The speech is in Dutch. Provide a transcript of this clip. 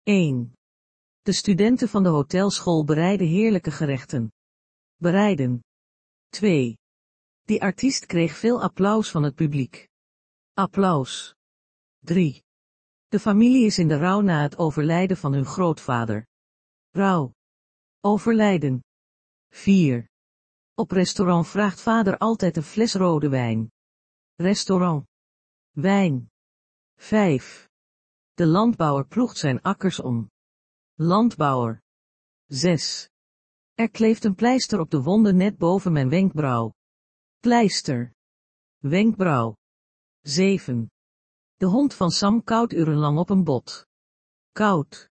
1. De studenten van de hotelschool bereiden heerlijke gerechten. Bereiden. 2. Die artiest kreeg veel applaus van het publiek. Applaus. 3. De familie is in de rouw na het overlijden van hun grootvader. Rouw. Overlijden. 4. Op restaurant vraagt vader altijd een fles rode wijn. Restaurant. Wijn. 5. De landbouwer ploegt zijn akkers om. Landbouwer. 6. Er kleeft een pleister op de wonde net boven mijn wenkbrauw. Pleister. Wenkbrauw. 7. De hond van Sam kauwt urenlang op een bot. Koud.